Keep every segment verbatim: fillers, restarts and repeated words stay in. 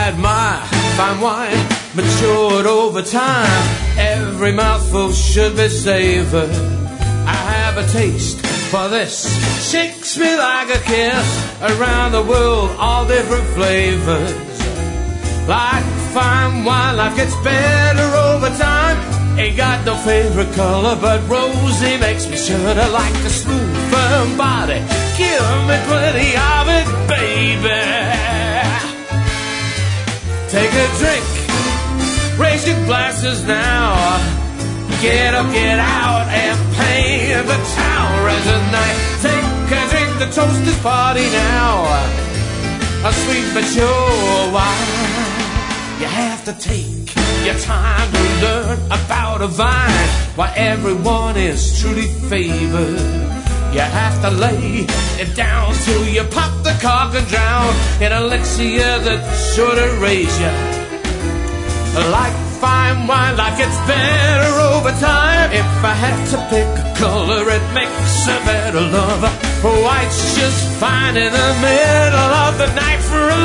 had my fine wine matured over time, every mouthful should be savored. I have a taste for this, shakes me like a kiss. Around the world, all different flavors. Like fine wine, life gets better over time. Ain't got no favorite color, but rosy makes me shudder. Like a smooth, firm body, give me plenty of it, baby. Take a drink, raise your glasses now. Get up, get out, and paint the town red tonight. Take a drink, the toast is party now. A sweet but sure wine. You have to take your time to learn about a vine. Why everyone is truly favored. You have to lay it down till you pop the cork and drown in elixir that's sure to raise you. Like fine wine, like it's better over time. If I had to pick a color, it makes a better lover. White's just fine in the middle of the night for a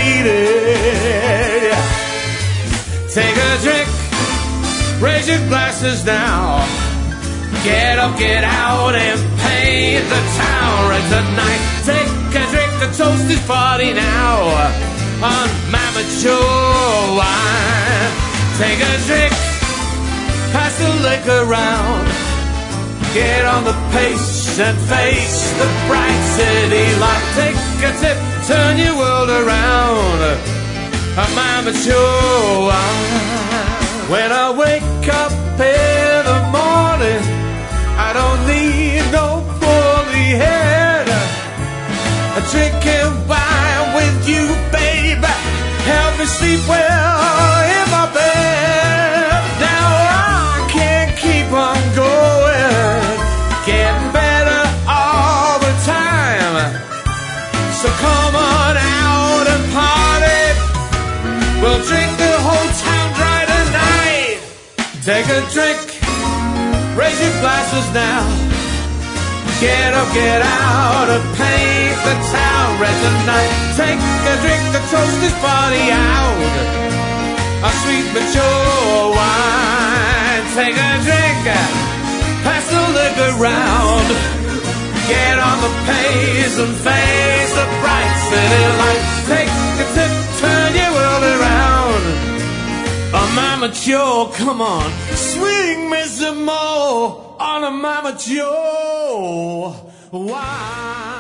lady. Take a drink, raise your glasses now. Get up, get out, and paint the town red tonight. Take a drink, the toast is party now. On my mature wine. Take a drink, pass the liquor round. Get on the pace and face the bright city light. Take a tip, turn your world around. On my mature wine. When I wake up in the morning, I don't need no poorly head. Drinking wine with you, baby, help me sleep well in my bed. Now I can't keep on going, getting better all the time. So come on out and party. We'll drink the whole town dry tonight. Take a drink, raise your glasses now. Get up, get out, and paint the town red tonight. Take a drink, the toast is party out. A sweet mature wine. Take a drink, pass the liquor round. Get on the pace and face the bright city light. Take a tip, turn your world around. Oh, Mama Joe, come on, swing me some more on a Mama Joe. Why?